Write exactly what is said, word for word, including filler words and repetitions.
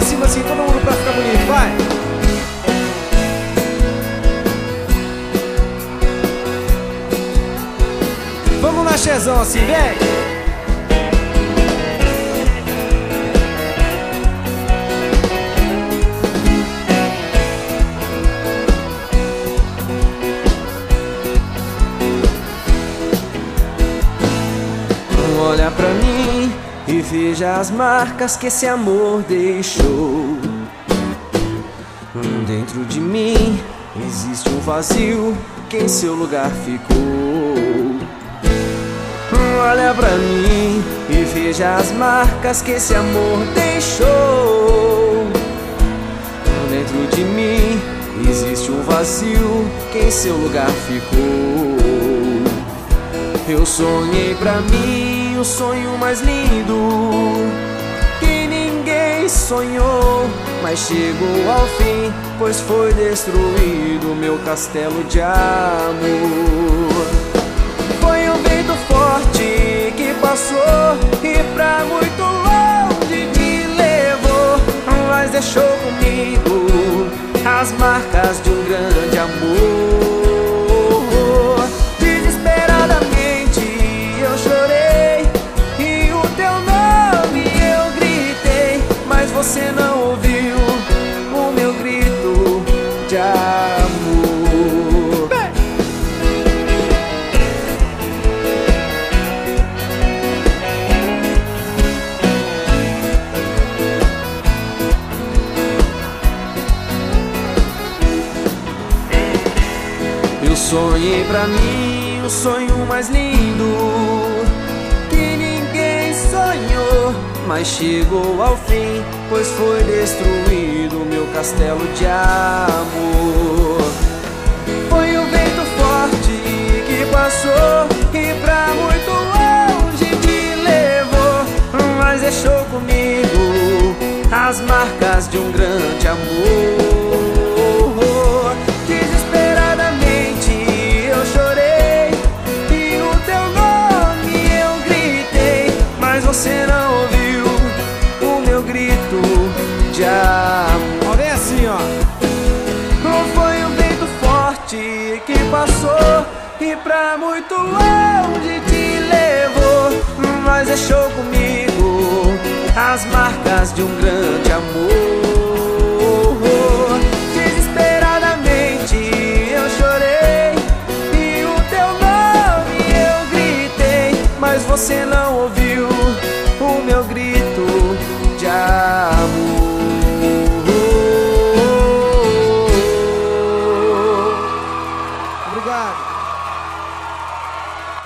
cima assim, todo mundo pra ficar bonito, vai! Vamos na chezão assim, vem! Olha pra mim e veja as marcas que esse amor deixou. Dentro de mim existe um vazio que em seu lugar ficou. Olha pra mim e veja as marcas que esse amor deixou. Dentro de mim existe um vazio que em seu lugar ficou. Eu sonhei pra mim o sonho mais lindo que ninguém sonhou, mas chegou ao fim, pois foi destruído meu castelo de amor. Foi um vento forte que passou e pra muito longe te levou, mas deixou comigo as marcas de um grande amor. Você não ouviu o meu grito de amor. Bem. Eu sonhei pra mim o sonho mais lindo que ninguém sonhou, mas chegou ao fim, pois foi destruído meu castelo de amor. Foi o vento forte que passou e pra muito longe te levou, mas deixou comigo as marcas de um grande amor. Desesperadamente eu chorei e o teu nome eu gritei, mas você não ouviu o meu grito de amor. Olha assim, ó. Não foi um vento forte que passou e pra muito longe te levou, mas deixou comigo as marcas de um grande amor. Desesperadamente eu chorei e o teu nome eu gritei, mas você não ouviu